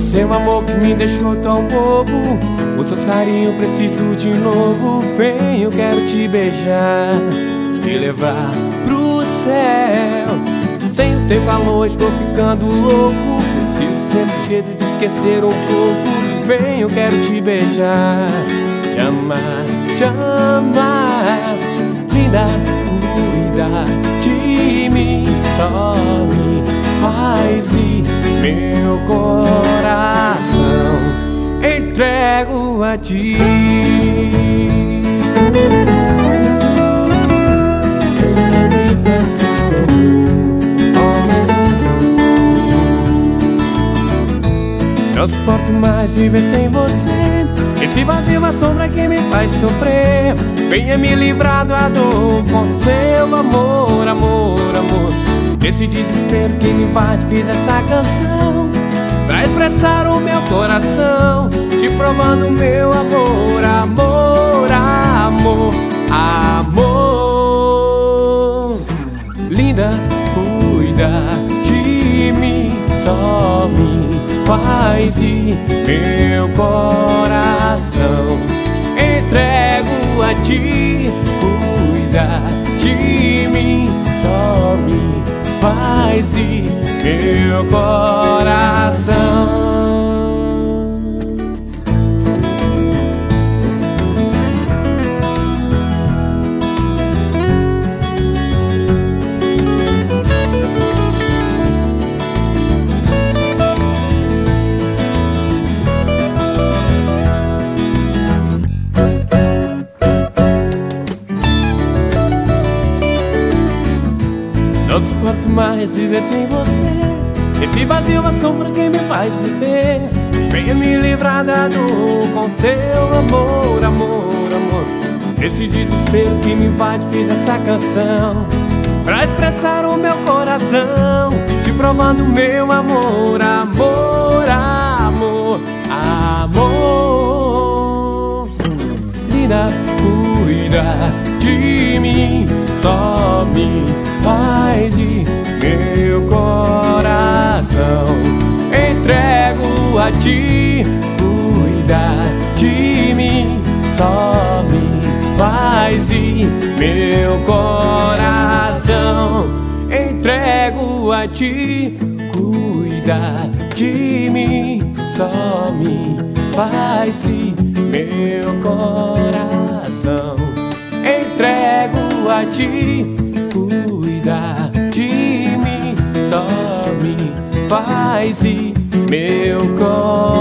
seu amor que me deixou tão bobo, os seus carinhos preciso de novo. Vem, eu quero te beijar, te levar pro céu. Sem o teu calor estou ficando louco, preciso sempre jeito de esquecer um pouco. Vem, eu quero te beijar, te amar, te amar. Linda, cuida de mim, só me faz ir. Meu coração entrego a ti. Não suporto mais viver sem você. Esse vazio é uma sombra que me faz sofrer. Venha me livrar da dor com seu amor, amor, amor. Desse desespero que me invade, fiz essa canção pra expressar o meu coração, te provando meu amor, amor, amor, amor. Linda, cuida de mim, só me faz ir. Meu coração entrego a ti. Cuida de mim, só me faz ir. Meu coração. Não suporto mais viver sem você. Esse vazio é uma sombra que me faz viver. Venha me livrar da dor com seu amor, amor, amor. Esse desespero que me invade, fiz essa canção pra expressar o meu coração, te provando meu amor, amor, amor, amor. Linda, cuida de mim, só me faz ir. Meu coração entrego a ti. Cuida de mim, só me faz ir. Meu coração entrego a ti. Cuida de mim, só me faz ir. Meu coração entrego a ti. Cuida de mim, só me faz ir. Meu coração